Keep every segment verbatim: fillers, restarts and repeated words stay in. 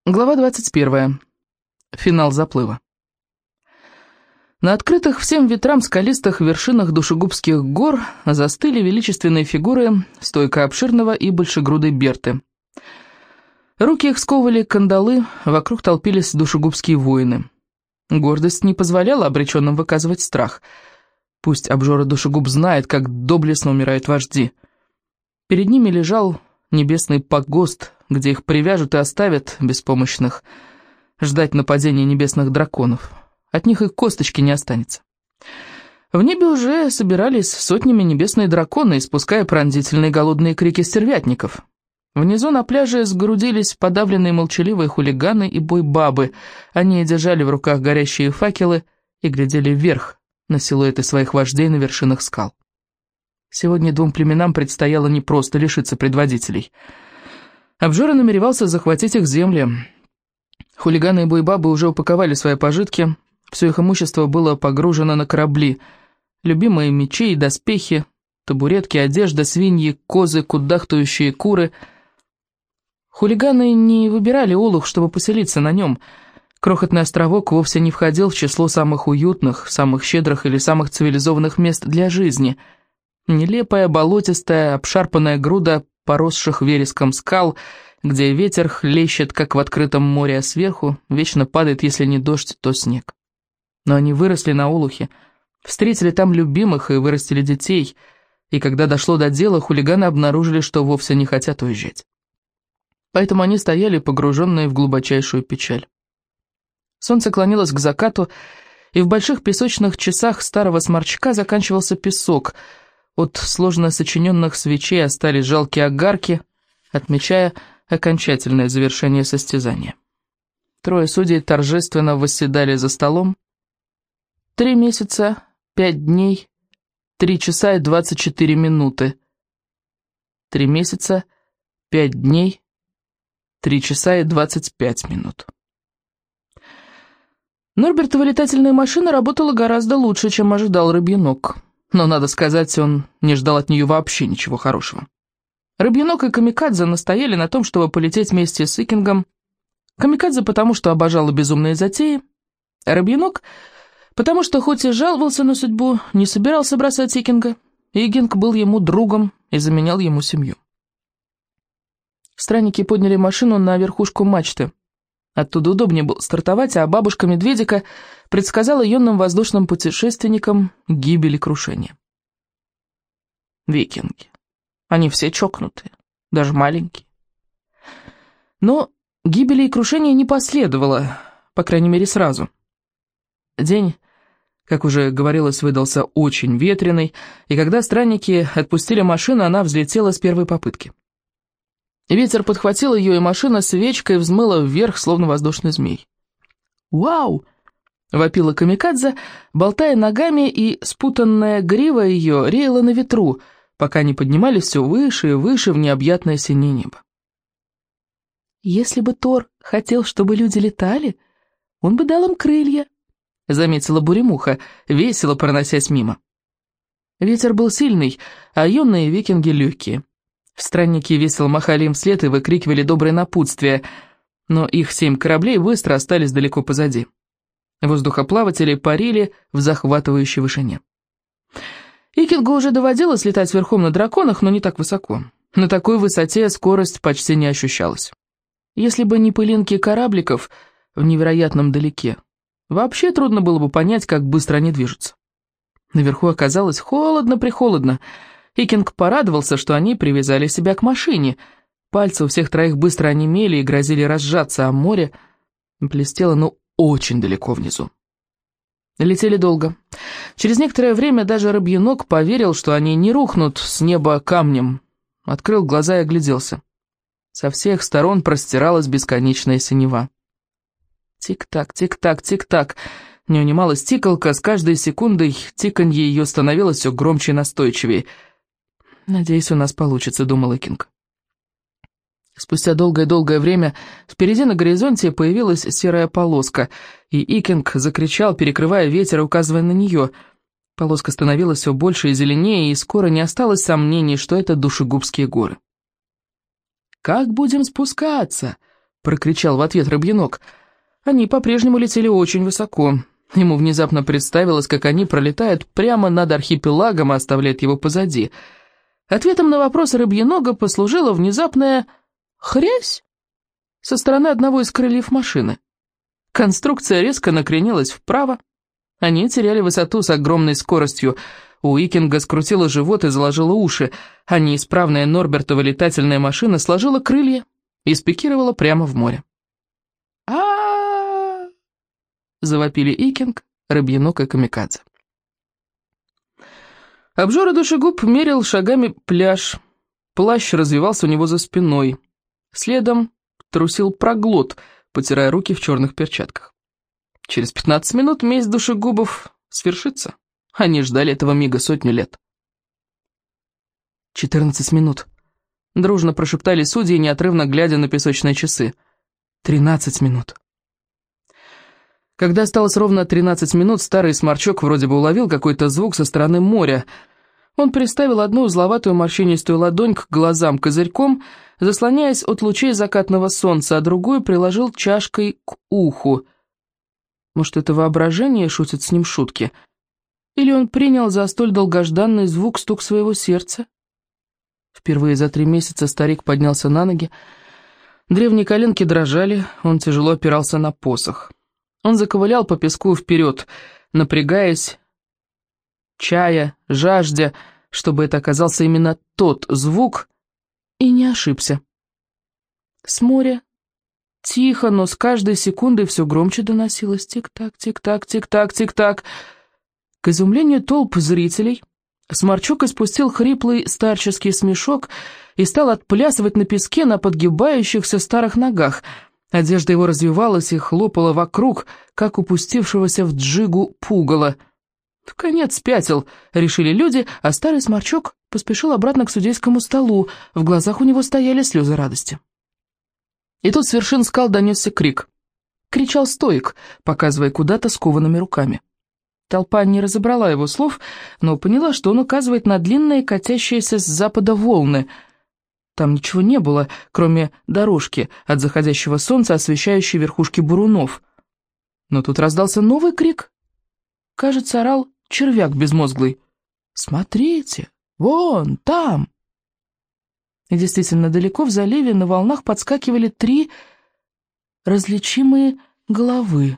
Глава двадцать первая. Финал заплыва. На открытых всем ветрам скалистых вершинах душегубских гор застыли величественные фигуры стойко обширного и большегрудой Берты. Руки их сковывали кандалы, вокруг толпились душегубские воины. Гордость не позволяла обреченным выказывать страх. Пусть обжора душегуб знает, как доблестно умирают вожди. Перед ними лежал небесный погост, где их привяжут и оставят, беспомощных, ждать нападения небесных драконов. От них и косточки не останется. В небе уже собирались сотнями небесные драконы, испуская пронзительные голодные крики стервятников. Внизу на пляже сгрудились подавленные молчаливые хулиганы и бойбабы. Они держали в руках горящие факелы и глядели вверх на силуэты своих вождей на вершинах скал. Сегодня двум племенам предстояло не просто лишиться предводителей. Обжора намеревался захватить их земли. Хулиганы и бойбабы уже упаковали свои пожитки, все их имущество было погружено на корабли. Любимые мечи и доспехи, табуретки, одежда, свиньи, козы, кудахтающие куры. Хулиганы не выбирали Олух, чтобы поселиться на нем. Крохотный островок вовсе не входил в число самых уютных, самых щедрых или самых цивилизованных мест для жизни. Нелепая, болотистая, обшарпанная груда поросших вереском скал, где ветер хлещет, как в открытом море, а сверху вечно падает, если не дождь, то снег. Но они выросли на Олухе, встретили там любимых и вырастили детей, и когда дошло до дела, хулиганы обнаружили, что вовсе не хотят уезжать. Поэтому они стояли, погруженные в глубочайшую печаль. Солнце клонилось к закату, и в больших песочных часах старого сморчка заканчивался песок. От сложно сочиненных свечей остались жалкие огарки, отмечая окончательное завершение состязания. Трое судей торжественно восседали за столом. Три месяца, пять дней, три часа и двадцать четыре минуты. Три месяца, пять дней, три часа и двадцать пять минут. Норбертова летательная машина работала гораздо лучше, чем ожидал Рыбьенок. Но, надо сказать, он не ждал от нее вообще ничего хорошего. Рыбьенок и Камикадзе настояли на том, чтобы полететь вместе с Икингом. Камикадзе потому, что обожала безумные затеи, а Рыбьенок потому, что хоть и жаловался на судьбу, не собирался бросать Икинга. Икинг был ему другом и заменял ему семью. Странники подняли машину на верхушку мачты. Оттуда удобнее было стартовать, а бабушка-медведика предсказала юным воздушным путешественникам гибель и крушение. Викинги. Они все чокнутые, даже маленькие. Но гибели и крушения не последовало, по крайней мере, сразу. День, как уже говорилось, выдался очень ветреный, и когда странники отпустили машину, она взлетела с первой попытки. Ветер подхватил ее, и машина свечкой взмыла вверх, словно воздушный змей. «Вау!» — вопила Камикадзе, болтая ногами, и спутанная грива ее реяла на ветру, пока они поднимались все выше и выше в необъятное синее небо. «Если бы Тор хотел, чтобы люди летали, он бы дал им крылья», — заметила Буремуха, весело проносясь мимо. Ветер был сильный, а юные викинги легкие. Странники весело махали им вслед и выкрикивали доброе напутствие, но их семь кораблей быстро остались далеко позади. Воздухоплаватели парили в захватывающей вышине. Икингу уже доводилось летать верхом на драконах, но не так высоко. На такой высоте скорость почти не ощущалась. Если бы не пылинки корабликов в невероятном далеке, вообще трудно было бы понять, как быстро они движутся. Наверху оказалось холодно-прихолодно. Икинг порадовался, что они привязали себя к машине. Пальцы у всех троих быстро онемели и грозили разжаться, а море блестело, ну, очень далеко внизу. Летели долго. Через некоторое время даже Рыбьенок поверил, что они не рухнут с неба камнем. Открыл глаза и огляделся. Со всех сторон простиралась бесконечная синева. Тик-так, тик-так, тик-так. Не унималась тикалка, с каждой секундой тиканье ее становилось все громче и настойчивее. «Надеюсь, у нас получится», — думал Икинг. Спустя долгое-долгое время впереди на горизонте появилась серая полоска, и Икинг закричал, перекрывая ветер и указывая на нее. Полоска становилась все больше и зеленее, и скоро не осталось сомнений, что это душегубские горы. «Как будем спускаться?» — прокричал в ответ Рыбьенок. Они по-прежнему летели очень высоко. Ему внезапно представилось, как они пролетают прямо над архипелагом и оставляют его позади. Ответом на вопрос Рыбьенога послужила внезапная хрясь со стороны одного из крыльев машины. Конструкция резко накренилась вправо. Они теряли высоту с огромной скоростью. У Икинга скрутило живот и заложило уши, а неисправная Норбертова летательная машина сложила крылья и спикировала прямо в море. а завопили Икинг, Рыбьенок и Камикадзе. Обжора душегуб мерил шагами пляж. Плащ развивался у него за спиной. Следом трусил Проглот, потирая руки в черных перчатках. Через пятнадцать минут месть душегубов свершится. Они ждали этого мига сотню лет. «Четырнадцать минут», — дружно прошептали судьи, неотрывно глядя на песочные часы. «Тринадцать минут». Когда осталось ровно тринадцать минут, старый сморчок вроде бы уловил какой-то звук со стороны моря. Он приставил одну узловатую морщинистую ладонь к глазам козырьком, заслоняясь от лучей закатного солнца, а другую приложил чашкой к уху. Может, это воображение шутит с ним шутки? Или он принял за столь долгожданный звук стук своего сердца? Впервые за три месяца старик поднялся на ноги. Древние коленки дрожали, он тяжело опирался на посох. Он заковылял по песку вперед, напрягаясь, чая, жаждя, чтобы это оказался именно тот звук, и не ошибся. С моря тихо, но с каждой секундой все громче доносилось тик-так, тик-так, тик-так, тик-так. К изумлению толп зрителей, Сморчок испустил хриплый старческий смешок и стал отплясывать на песке на подгибающихся старых ногах. Одежда его развивалась и хлопала вокруг, как упустившегося в джигу пугала. В конец спятил, решили люди, а старый Сморчок поспешил обратно к судейскому столу. В глазах у него стояли слезы радости. И тут с вершин скал донесся крик. Кричал стоик, показывая куда-то скованными руками. Толпа не разобрала его слов, но поняла, что он указывает на длинные, катящиеся с запада волны. Там ничего не было, кроме дорожки от заходящего солнца, освещающей верхушки бурунов. Но тут раздался новый крик. Кажется, орал червяк безмозглый. «Смотрите, вон там!» И действительно, далеко в заливе на волнах подскакивали три различимые головы.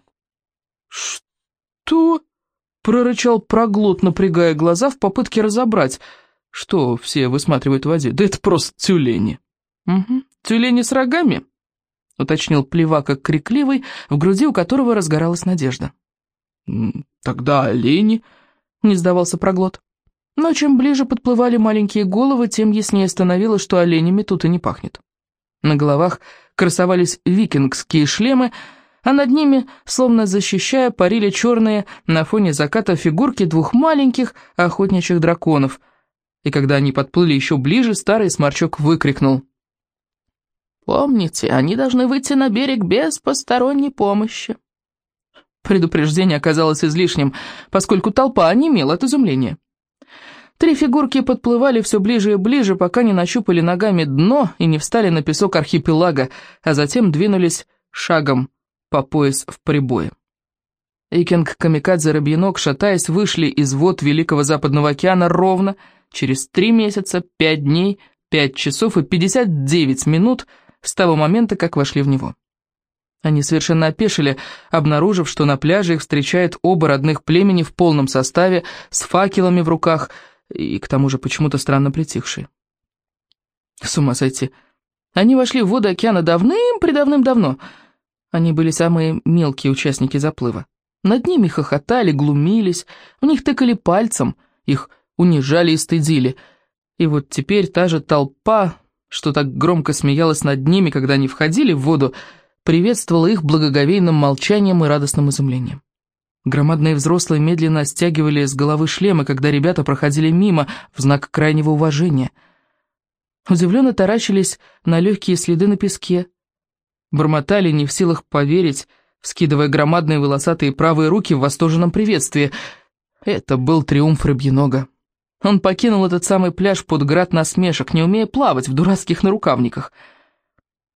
«Что?» — прорычал Проглот, напрягая глаза в попытке разобрать, что все высматривают в воде. «Да это просто тюлени». «Угу, тюлени с рогами?» — уточнил Плевака крикливый, в груди у которого разгоралась надежда. «Тогда олени», — не сдавался Проглот. Но чем ближе подплывали маленькие головы, тем яснее становилось, что оленями тут и не пахнет. На головах красовались викингские шлемы, а над ними, словно защищая, парили черные на фоне заката фигурки двух маленьких охотничьих драконов. И когда они подплыли еще ближе, старый Сморчок выкрикнул: «Помните, они должны выйти на берег без посторонней помощи». Предупреждение оказалось излишним, поскольку толпа онемела от изумления. Три фигурки подплывали все ближе и ближе, пока не нащупали ногами дно и не встали на песок архипелага, а затем двинулись шагом по пояс в прибое. Икинг, Камикадзе, Рыбьенок, шатаясь, вышли из вод Великого Западного океана ровно через три месяца, пять дней, пять часов и пятьдесят девять минут с того момента, как вошли в него. Они совершенно опешили, обнаружив, что на пляже их встречают оба родных племени в полном составе, с факелами в руках и к тому же почему-то странно притихшие. С ума сойти. Они вошли в воды океана давным-предавным-давно. Они были самые мелкие участники заплыва. Над ними хохотали, глумились, в них тыкали пальцем, их унижали и стыдили. И вот теперь та же толпа, что так громко смеялась над ними, когда они входили в воду, приветствовала их благоговейным молчанием и радостным изумлением. Громадные взрослые медленно стягивали с головы шлемы, когда ребята проходили мимо в знак крайнего уважения. Удивленно таращились на легкие следы на песке. Бормотали, не в силах поверить, вскидывая громадные волосатые правые руки в восторженном приветствии. Это был триумф Рыбьенога. Он покинул этот самый пляж под град насмешек, не умея плавать в дурацких нарукавниках.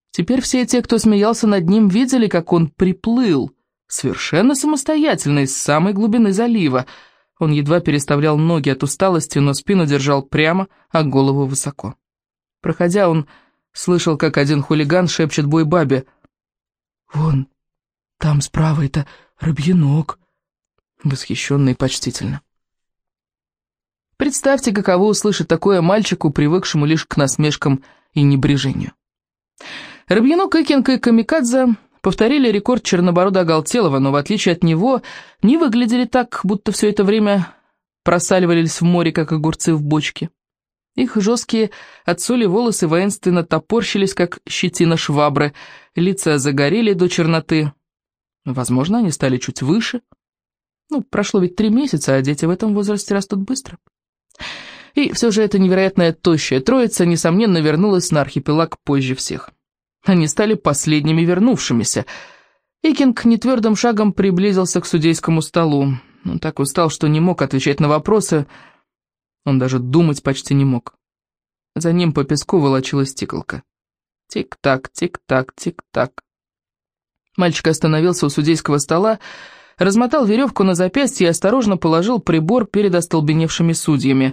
Теперь все те, кто смеялся над ним, видели, как он приплыл, совершенно самостоятельно, из самой глубины залива. Он едва переставлял ноги от усталости, но спину держал прямо, а голову высоко. Проходя, он слышал, как один хулиган шепчет Буйбабе: «Вон, там справа это Рыбьянок», восхищенно и почтительно. Представьте, каково услышать такое мальчику, привыкшему лишь к насмешкам и небрежению. Рыбьянок, Икинг и Камикадзе повторили рекорд Черноборода Оголтелова, но в отличие от него не выглядели так, будто все это время просаливались в море, как огурцы в бочке. Их жесткие от соли волосы воинственно топорщились, как щетина швабры, лица загорели до черноты. Возможно, они стали чуть выше. Ну, прошло ведь три месяца, а дети в этом возрасте растут быстро. И все же эта невероятная тощая троица, несомненно, вернулась на архипелаг позже всех. Они стали последними вернувшимися. Икинг нетвердым шагом приблизился к судейскому столу. Он так устал, что не мог отвечать на вопросы. Он даже думать почти не мог. За ним по песку волочилась тиколка. Тик-так, тик-так, тик-так. Мальчик остановился у судейского стола, размотал веревку на запястье и осторожно положил прибор перед остолбеневшими судьями.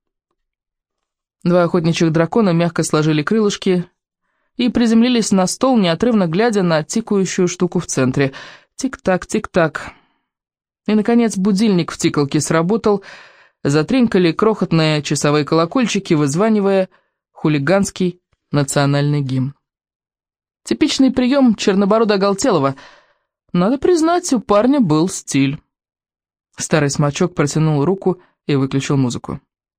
Два охотничьих дракона мягко сложили крылышки и приземлились на стол, неотрывно глядя на тикающую штуку в центре. Тик-так, тик-так. И, наконец, будильник в тикалке сработал, затренькали крохотные часовые колокольчики, вызванивая хулиганский национальный гимн. Типичный прием Черноборода Оголтелова. Надо признать, у парня был стиль. Старый смачок протянул руку и выключил музыку.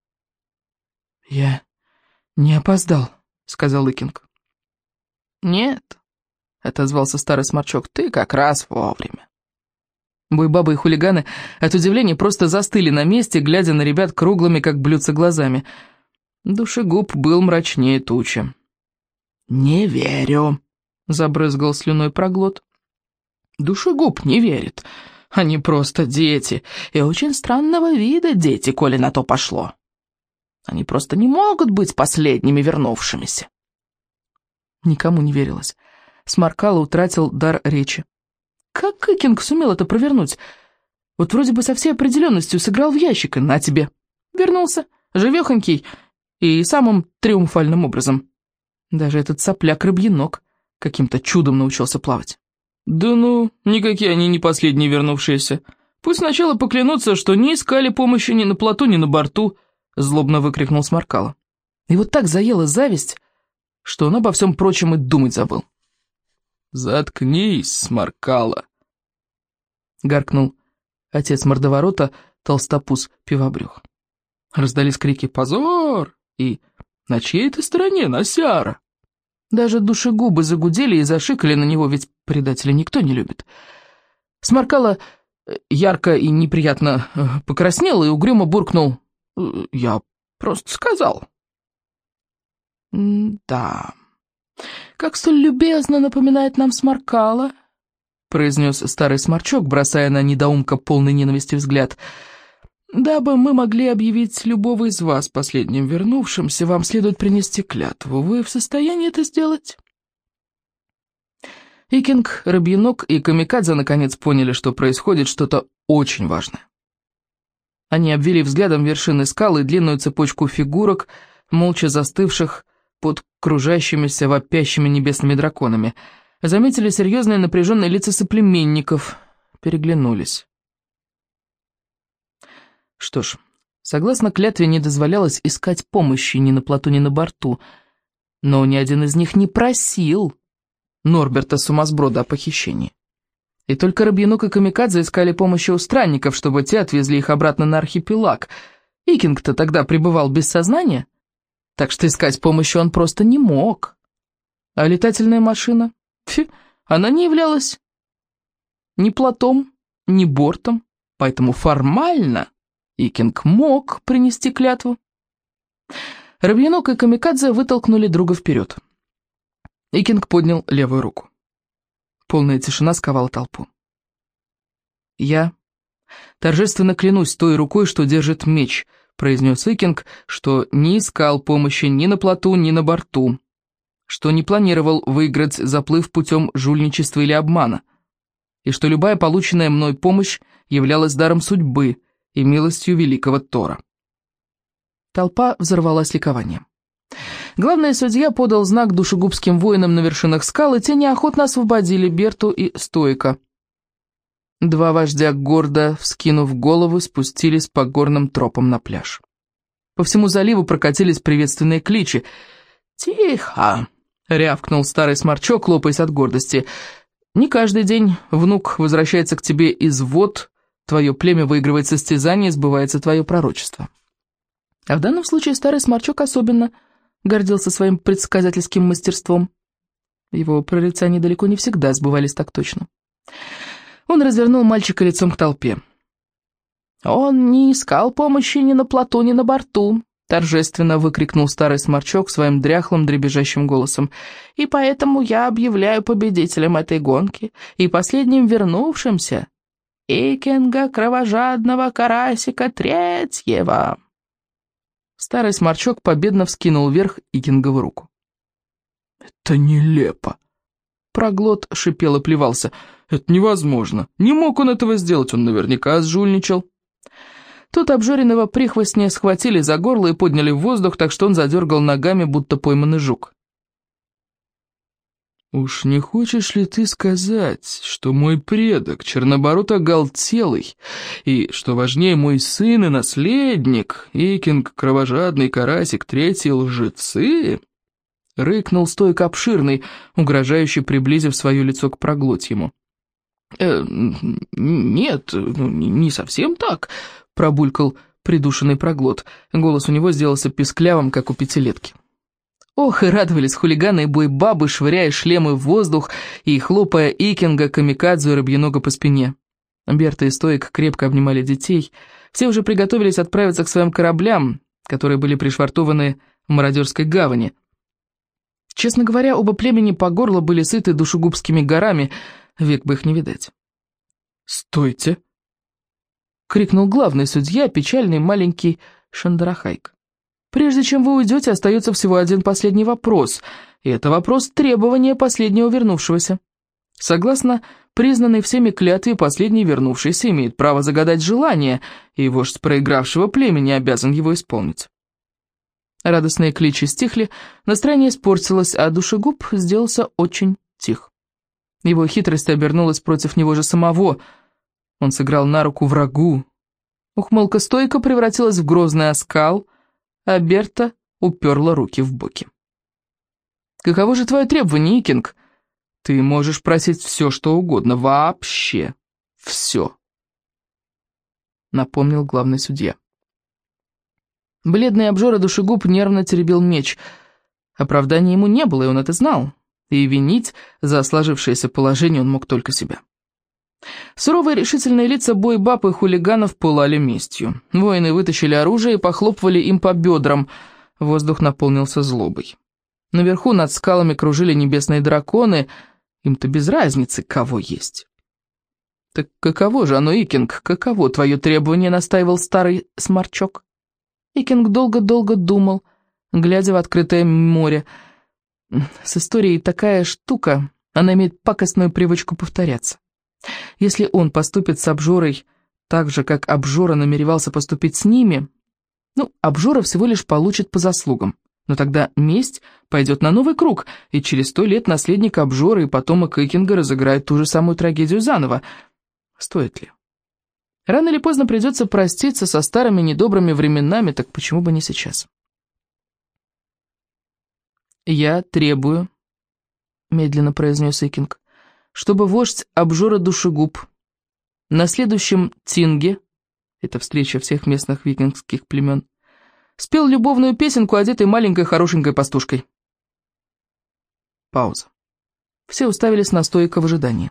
«Я не опоздал», — сказал Икинг. «Нет», — отозвался старый сморчок, — «ты как раз вовремя». Буйбабы и хулиганы от удивления просто застыли на месте, глядя на ребят круглыми, как блюдца, глазами. Душегуб был мрачнее тучи. «Не верю», — забрызгал слюной проглот. «Душегуб не верит. Они просто дети, и очень странного вида дети, коли на то пошло. Они просто не могут быть последними вернувшимися». Никому не верилось. Сморкало утратил дар речи. Как Икинг сумел это провернуть? Вот вроде бы со всей определенностью сыграл в ящик, и на тебе. Вернулся, живехонький, и самым триумфальным образом. Даже этот сопляк Рыбьянок каким-то чудом научился плавать. «Да ну, никакие они не последние вернувшиеся. Пусть сначала поклянутся, что не искали помощи ни на плоту, ни на борту», — злобно выкрикнул Сморкало. И вот так заела зависть, что он обо всем прочем и думать забыл. «Заткнись, Сморкало!» — гаркнул отец мордоворота, толстопуз пивобрюх. Раздались крики «Позор!» и «На чьей ты стороне, Носяра?» Даже душегубы загудели и зашикали на него, ведь предателя никто не любит. Сморкало ярко и неприятно покраснел и угрюмо буркнул: «Я просто сказал». «Да, как столь любезно напоминает нам Сморкало», — произнес старый сморчок, бросая на недоумка полный ненависти взгляд. «Дабы мы могли объявить любого из вас последним вернувшимся, вам следует принести клятву. Вы в состоянии это сделать?» Икинг, Рыбьянок и Камикадзе наконец поняли, что происходит что-то очень важное. Они обвели взглядом вершины скалы и длинную цепочку фигурок, молча застывших под кружащимися вопящими небесными драконами. Заметили серьезные напряженные лица соплеменников, переглянулись. Что ж, согласно клятве, не дозволялось искать помощи ни на плоту, ни на борту, но ни один из них не просил Норберта Сумасброда о похищении. И только Рыбьянок и Камикадзе искали помощи у странников, чтобы те отвезли их обратно на архипелаг. Икинг-то тогда пребывал без сознания, так что искать помощи он просто не мог. А летательная машина? Фи, она не являлась ни плотом, ни бортом, поэтому формально Икинг мог принести клятву. Рыбьянок и Камикадзе вытолкнули друга вперед. Икинг поднял левую руку. Полная тишина сковала толпу. «Я торжественно клянусь той рукой, что держит меч», — произнес Икинг, что не искал помощи ни на плоту, ни на борту. что не планировал выиграть заплыв путем жульничества или обмана, и что любая полученная мной помощь являлась даром судьбы и милостью великого Тора. Толпа взорвалась ликованием. Главный судья подал знак душегубским воинам на вершинах скал, и те неохотно освободили Берту и Стойка. Два вождя, гордо вскинув голову, спустились по горным тропам на пляж. По всему заливу прокатились приветственные кличи. «Тихо!» — рявкнул старый сморчок, лопаясь от гордости. «Не каждый день внук возвращается к тебе из вод, твое племя выигрывает состязание, сбывается твое пророчество». А в данном случае старый сморчок особенно гордился своим предсказательским мастерством. Его прорицания далеко не всегда сбывались так точно. Он развернул мальчика лицом к толпе. «Он не искал помощи ни на плоту, ни на борту», — торжественно выкрикнул старый сморчок своим дряхлым дребезжащим голосом. «И поэтому я объявляю победителем этой гонки и последним вернувшимся Икинга кровожадного карасика третьего». Старый сморчок победно вскинул вверх Икингову руку. «Это нелепо!» Проглот шипел и плевался. «Это невозможно! Не мог он этого сделать, он наверняка сжульничал!» Тут обжоренного прихвостня схватили за горло и подняли в воздух, так что он задергал ногами, будто пойманный жук. «Уж не хочешь ли ты сказать, что мой предок чернобород оголтелый, и, что важнее, мой сын и наследник, Икинг, кровожадный карасик, третий лжецы?» — рыкнул Стойк обширный, угрожающе приблизив свое лицо к проглотьему. «Э, «Нет, не совсем так», — пробулькал придушенный проглот. Голос у него сделался писклявым, как у пятилетки. Ох, и радовались хулиганы и бойбабы, швыряя шлемы в воздух и хлопая Икинга, камикадзе и рыбьенога по спине. Берта и Стоик крепко обнимали детей. Все уже приготовились отправиться к своим кораблям, которые были пришвартованы в мародерской гавани. Честно говоря, оба племени по горло были сыты душегубскими горами, век бы их не видать. «Стойте!» — крикнул главный судья, печальный маленький Шандарахайк. «Прежде чем вы уйдете, остается всего один последний вопрос, и это вопрос требования последнего вернувшегося. Согласно признанной всеми клятве, последний вернувшийся имеет право загадать желание, и вождь проигравшего племени обязан его исполнить». Радостные кличи стихли, настроение испортилось, а душегуб сделался очень тих. Его хитрость обернулась против него же самого. Он сыграл на руку врагу. Ухмылка Стойка превратилась в грозный оскал, а Берта уперла руки в боки. «Каково же твое требование, Икинг? Ты можешь просить все, что угодно, вообще все», — напомнил главный судья. Бледный обжора душегуб нервно теребил меч. Оправдания ему не было, и он это знал, и винить за сложившееся положение он мог только себя. Суровые решительные лица бойбаб и хулиганов пылали местью. Воины вытащили оружие и похлопывали им по бедрам. Воздух наполнился злобой. Наверху над скалами кружили небесные драконы. Им-то без разницы, кого есть. «Так каково же оно, Икинг, каково твое требование?» — настаивал старый сморчок. Икинг долго-долго думал, глядя в открытое море. С историей такая штука, она имеет пакостную привычку повторяться. Если он поступит с обжорой так же, как обжора намеревался поступить с ними, ну, обжора всего лишь получит по заслугам. Но тогда месть пойдет на новый круг, и через сто лет наследник обжоры и потомок Икинга разыграет ту же самую трагедию заново. Стоит ли? Рано или поздно придется проститься со старыми недобрыми временами, так почему бы не сейчас? «Я требую», — медленно произнес Икинг, «чтобы вождь обжора душегуб на следующем тинге, это встреча всех местных викингских племен, спел любовную песенку, одетой маленькой хорошенькой пастушкой». Пауза. Все уставились на Стойка в ожидании.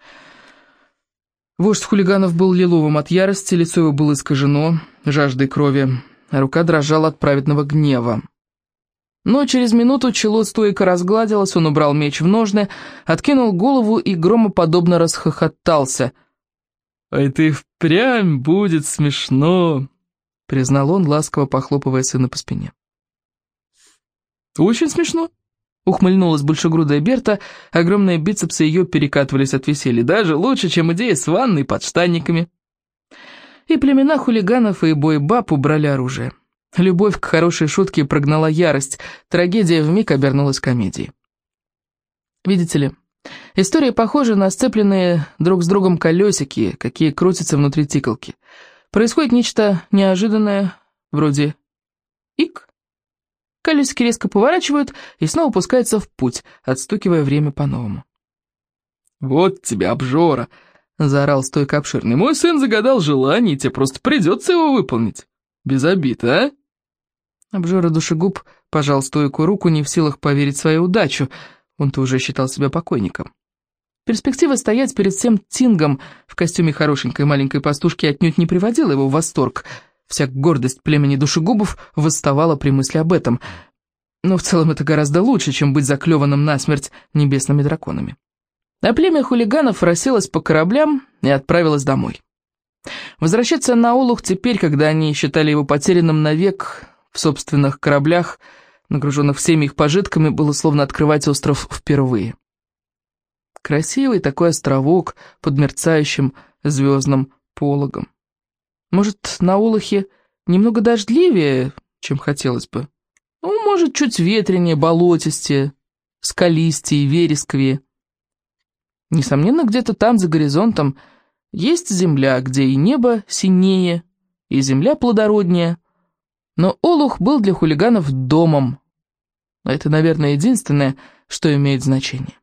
Вождь хулиганов был лиловым от ярости, лицо его было искажено жаждой крови, а рука дрожала от праведного гнева. Но через минуту чело Стойка разгладилось, он убрал меч в ножны, откинул голову и громоподобно расхохотался. «А это и впрямь будет смешно», — признал он, ласково похлопывая сына по спине. «Очень смешно», Ухмыльнулась большегрудая Берта, огромные бицепсы ее перекатывались от веселья. Даже лучше, чем идея с ванной под штанниками. И племена хулиганов и бойбаб убрали оружие. Любовь к хорошей шутке прогнала ярость, трагедия вмиг обернулась комедией. Видите ли, история похожа на сцепленные друг с другом колесики, какие крутятся внутри тиколки. Происходит нечто неожиданное, вроде «ик». Колесики резко поворачивают и снова пускаются в путь, отстукивая время по-новому. «Вот тебе обжора!» — заорал Стойко Обширный. «Мой сын загадал желание, и тебе просто придется его выполнить. Без обид, а?» Обжора душегуб пожал Стойку руку, не в силах поверить в свою удачу. Он-то уже считал себя покойником. Перспектива стоять перед всем Тингом в костюме хорошенькой маленькой пастушки отнюдь не приводила его в восторг. Вся гордость племени душегубов восставала при мысли об этом. Но в целом это гораздо лучше, чем быть заклеванным насмерть небесными драконами. А племя хулиганов расселось по кораблям и отправилось домой. Возвращаться на Олух теперь, когда они считали его потерянным навек в собственных кораблях, нагруженных всеми их пожитками, было словно открывать остров впервые. Красивый такой островок под мерцающим звездным пологом. Может, на Олухе немного дождливее, чем хотелось бы? Ну, может, чуть ветренее, болотистее, скалистее, вересковее. Несомненно, где-то там, за горизонтом, есть земля, где и небо синее, и земля плодороднее. Но Олух был для хулиганов домом. Это, наверное, единственное, что имеет значение.